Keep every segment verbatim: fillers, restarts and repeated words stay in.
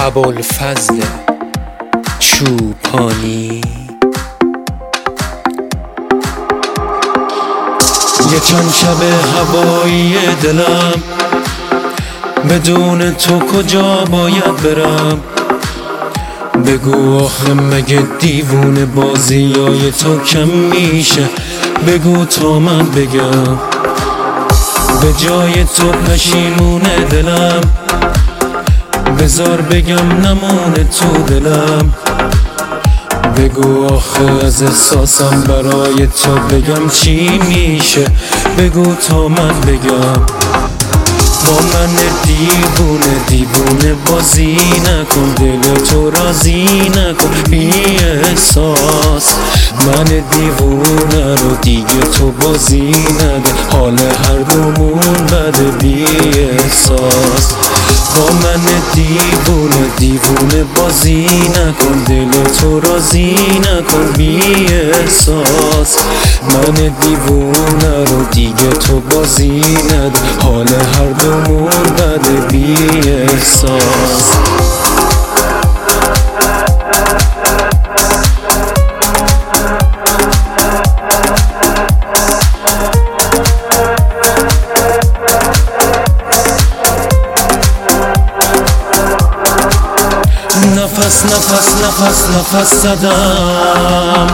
ابوالفضل چوپانی. یه چند شب هوایی دلم، بدون تو کجا باید برم؟ بگو آخه مگه دیوونه بازیای تو کم میشه؟ بگو تا من بگم. به جای تو پشیمونه دلم، بذار بگم نمونه تو دلم. بگو آخه از احساسم برای تو بگم چی میشه؟ بگو تا من بگم. با من دیوونه دیوونه بازی نکن، دل تو راضی نکن بی احساس. من دیوونه رو دیگه تو بازی نده، حال هر دومون بده بی احساس. با من دیوونه دیوونه بازی نکن، دل تو راضی نکن بی احساس. من دیوونه رو دیگه تو بازی نده، حال هر دومون بده بی احساس. نفس نفس نفس نفس زدم،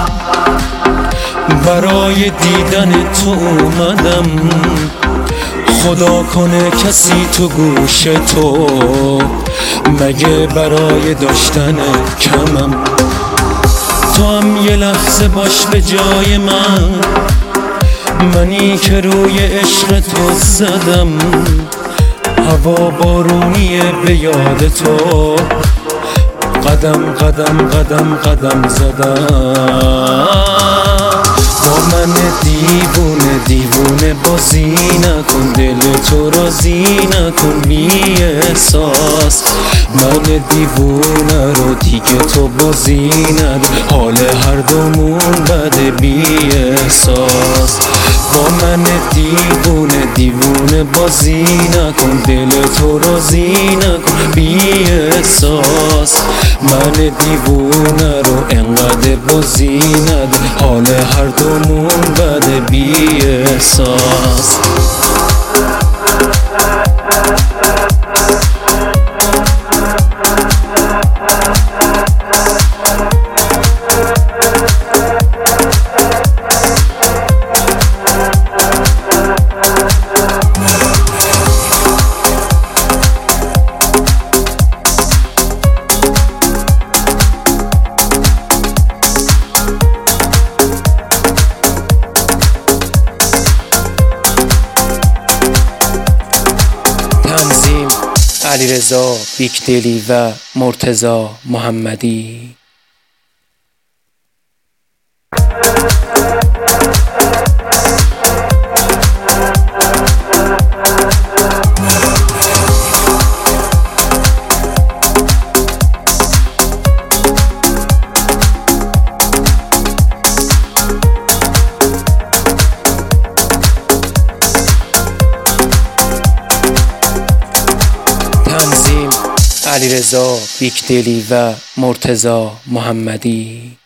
برای دیدن تو اومدم. خدا کنه کسی تو گوش تو، مگه برای داشتن کمم؟ تو هم یه لحظه باش به جای من، منی که روی عشق تو زدم. هوا بارونیه به یاد تو، قدم قدم قدم قدم زدم. با من دیوونه دیوونه بازی نکن، دل تو راضی نکن بی احساس. من دیوونه رو دیگه تو بازی نده، حال هر دومون بده بی احساس. با من دیوونه دیوونه بازی نکن، دل تو راضی نکن بی احساس. من دیوونه رو انقدر بازی نده، حال هر دومون بده بی احساس. علیرضا بیکدلی و مرتضی محمدی. علیرضا بیکدلی و مرتضی محمدی.